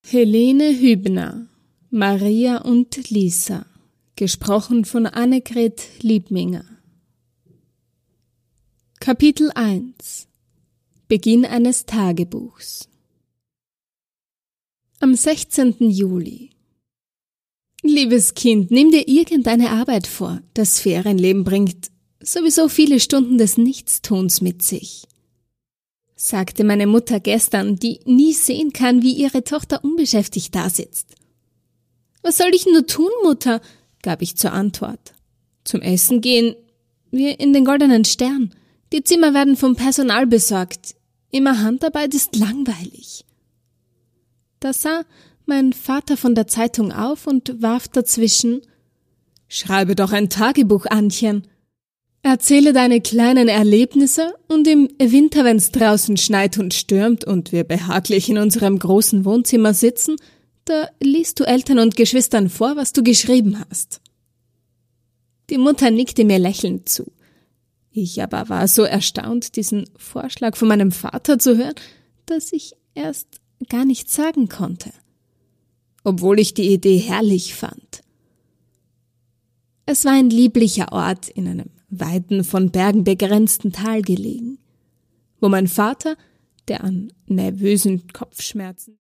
Helene Hübner, Maria und Lisa, gesprochen von Annegret Liebminger. Kapitel 1 – Beginn eines Tagebuchs. Am 16. Juli. Liebes Kind, nimm dir irgendeine Arbeit vor. Das Ferienleben bringt sowieso viele Stunden des Nichtstuns mit sich, sagte meine Mutter gestern, die nie sehen kann, wie ihre Tochter unbeschäftigt dasitzt. Was soll ich nur tun, Mutter? Gab ich zur Antwort. Zum Essen gehen wir in den Goldenen Stern. Die Zimmer werden vom Personal besorgt. Immer Handarbeit ist langweilig. Da sah mein Vater von der Zeitung auf und warf dazwischen: Schreibe doch ein Tagebuch, Annchen. Erzähle deine kleinen Erlebnisse und im Winter, wenn's draußen schneit und stürmt und wir behaglich in unserem großen Wohnzimmer sitzen, da liest du Eltern und Geschwistern vor, was du geschrieben hast. Die Mutter nickte mir lächelnd zu. Ich aber war so erstaunt, diesen Vorschlag von meinem Vater zu hören, dass ich erst gar nichts sagen konnte, obwohl ich die Idee herrlich fand. Es war ein lieblicher Ort in einem weiten, von Bergen begrenzten Tal gelegen, wo mein Vater, der an nervösen Kopfschmerzen